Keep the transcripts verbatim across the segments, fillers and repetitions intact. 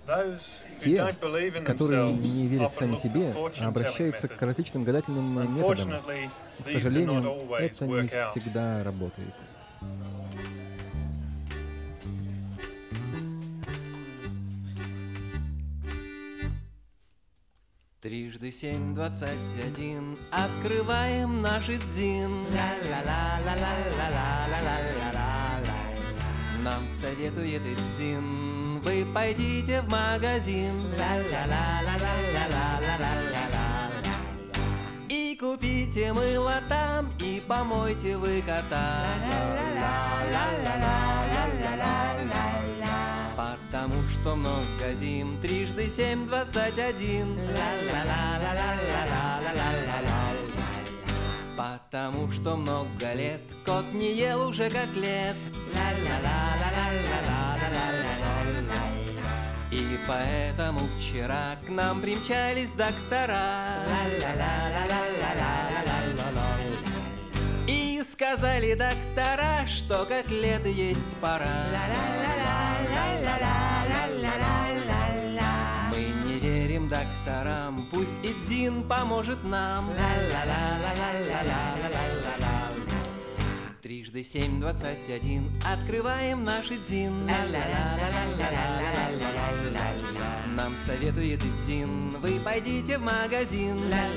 Те, которые не верят сами себе, обращаются к различным гадательным методам. К сожалению, это не всегда работает. Трижды семь, двадцать один, открываем наш дзин. Нам советует дзин, вы пойдите в магазин. И купите мыло там, и помойте вы кота. Потому что много зим, трижды семь, двадцать один. Потому что много лет кот не ел уже котлет. И поэтому вчера к нам примчались доктора. И сказали доктора, что котлеты есть пора. Мы не верим докторам, пусть и дзин поможет нам. Трижды семь, двадцать один, открываем наши дзин. Нам советует дзин, вы пойдите в магазин.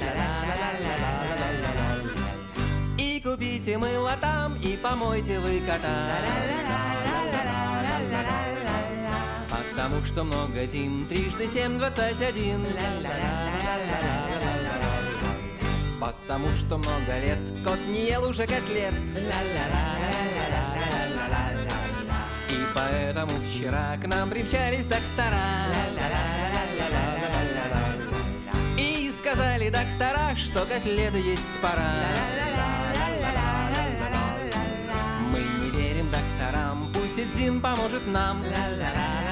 И купите мыло там, и помойте вы кота. Потому что много зим, трижды семь, двадцать один. Потому что много лет кот не ел уже котлет. И поэтому вчера к нам примчались доктора. И сказали доктора, что котлеты есть пора. Мы не верим докторам, пусть и дзин поможет нам.